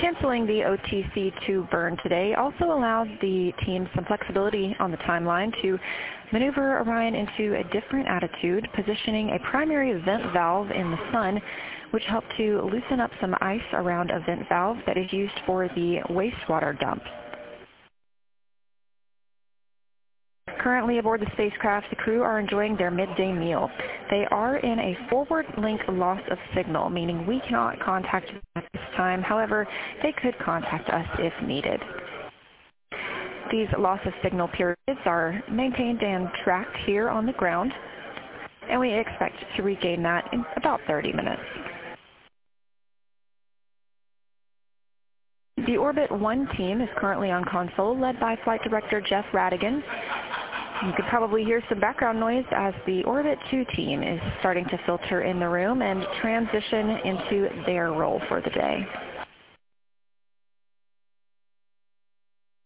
Canceling the OTC-2 burn today also allowed the team some flexibility on the timeline to maneuver Orion into a different attitude, positioning a primary vent valve in the sun, which helped to loosen up some ice around a vent valve that is used for the wastewater dump. Currently aboard the spacecraft, the crew are enjoying their midday meal. They are in a forward link loss of signal, meaning we cannot contact them at this time. However, they could contact us if needed. These loss of signal periods are maintained and tracked here on the ground, and we expect to regain that in about 30 minutes. The Orbit 1 team is currently on console, led by Flight Director Jeff Radigan. You could probably hear some background noise as the Orbit 2 team is starting to filter in the room and transition into their role for the day.